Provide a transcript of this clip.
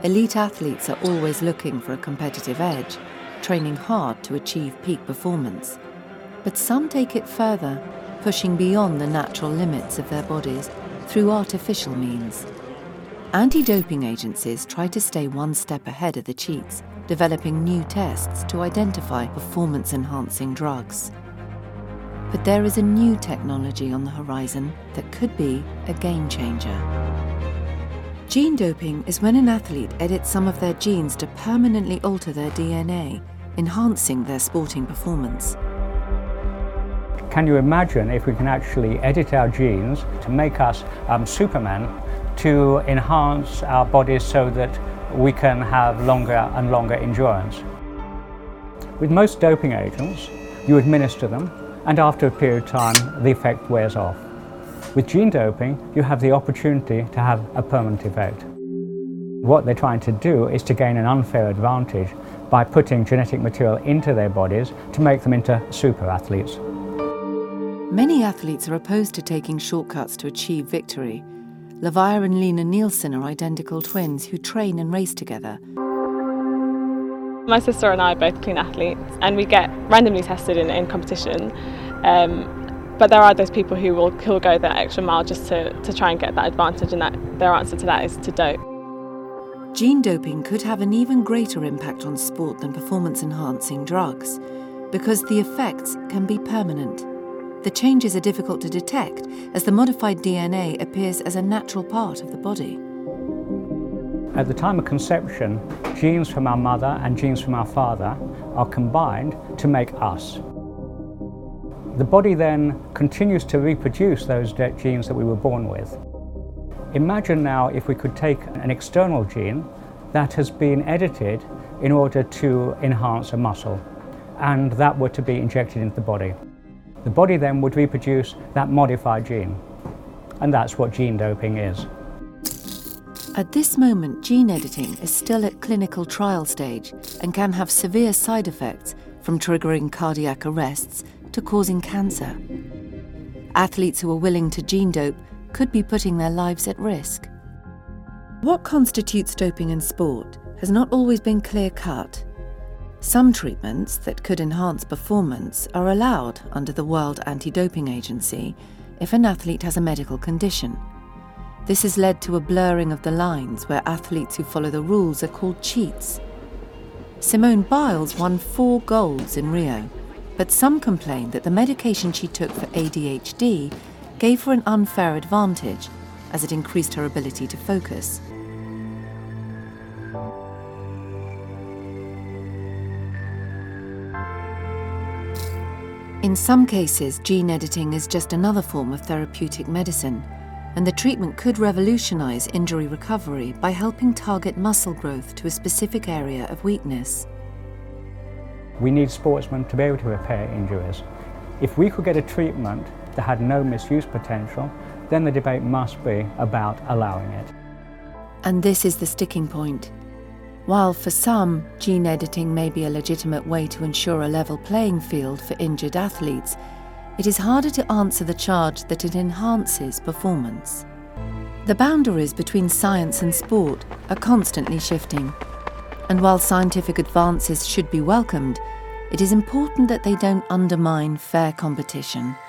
Elite athletes are always looking for a competitive edge, training hard to achieve peak performance. But some take it further, pushing beyond the natural limits of their bodies through artificial means. Anti-doping agencies try to stay one step ahead of the cheats, developing new tests to identify performance-enhancing drugs. But there is a new technology on the horizon that could be a game-changer. Gene doping is when an athlete edits some of their genes to permanently alter their DNA, enhancing their sporting performance. Can you imagine if we can actually edit our genes to make us Superman, to enhance our bodies so that we can have longer and longer endurance? With most doping agents, you administer them, and after a period of time, the effect wears off. With gene doping, you have the opportunity to have a permanent effect. What they're trying to do is to gain an unfair advantage by putting genetic material into their bodies to make them into super athletes. Many athletes are opposed to taking shortcuts to achieve victory. Lavia and Lena Nielsen are identical twins who train and race together. My sister and I are both clean athletes, and we get randomly tested in competition. But there are those people who will go that extra mile just to try and get that advantage, and that their answer to that is to dope. Gene doping could have an even greater impact on sport than performance-enhancing drugs, because the effects can be permanent. The changes are difficult to detect, as the modified DNA appears as a natural part of the body. At the time of conception, genes from our mother and genes from our father are combined to make us. The body then continues to reproduce those genes that we were born with. Imagine now if we could take an external gene that has been edited in order to enhance a muscle, and that were to be injected into the body. The body then would reproduce that modified gene, and that's what gene doping is. At this moment, gene editing is still at clinical trial stage and can have severe side effects, from triggering cardiac arrests to causing cancer. Athletes who are willing to gene dope could be putting their lives at risk. What constitutes doping in sport has not always been clear-cut. Some treatments that could enhance performance are allowed under the World Anti-Doping Agency if an athlete has a medical condition. This has led to a blurring of the lines where athletes who follow the rules are called cheats. Simone Biles won 4 golds in Rio, but some complained that the medication she took for ADHD gave her an unfair advantage, as it increased her ability to focus. In some cases, gene editing is just another form of therapeutic medicine, and the treatment could revolutionize injury recovery by helping target muscle growth to a specific area of weakness. We need sportsmen to be able to repair injuries. If we could get a treatment that had no misuse potential, then the debate must be about allowing it. And this is the sticking point. While for some, gene editing may be a legitimate way to ensure a level playing field for injured athletes, it is harder to answer the charge that it enhances performance. The boundaries between science and sport are constantly shifting. And while scientific advances should be welcomed, it is important that they don't undermine fair competition.